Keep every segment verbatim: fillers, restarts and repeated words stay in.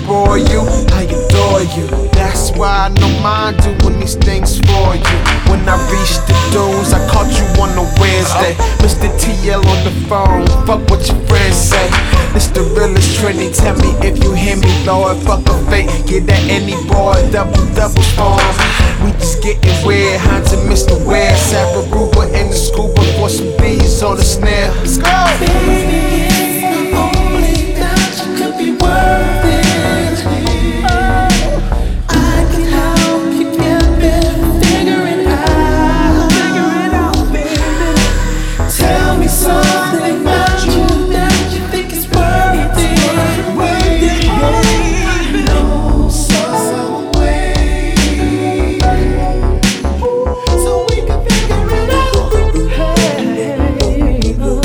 destroy you, I adore you. That's why I know mine doing these things for you. When I reached the dunes, I caught you on a Wednesday. Mister T L on the phone, fuck what your friends say. This the realest Trini, tell me if you hear me, Lord. Fuck a fake, get that any boy, double double form. We just getting weird, Hans and Mister Ware, Sarah Ruber in the scuba for some bees on the snare. Let's go. Baby, if only that you could be worth it. I can help you get there, figure it out. Figure it out, baby. Tell me something about you that you think is worth it. Worth it, no some way, so we can figure it out. Hey, oh.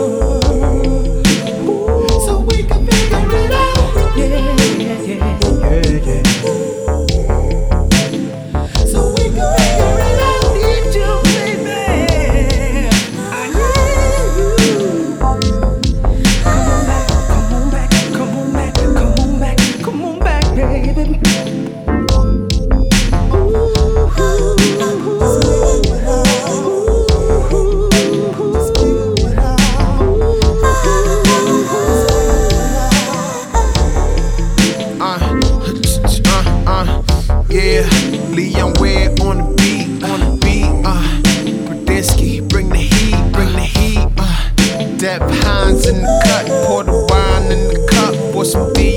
So we can figure it out. Yeah, yeah, yeah, yeah, yeah. So we can figure it out. Need you, baby. I need you. Come on back, come on back, come on back, come on back, come on back, baby. Uh, uh, uh, yeah, Leon Ware on the beat, on the beat, uh, Brodinski, bring the heat, bring the heat, uh, Depp Hines in the cut, pour the wine in the cup, pour some beer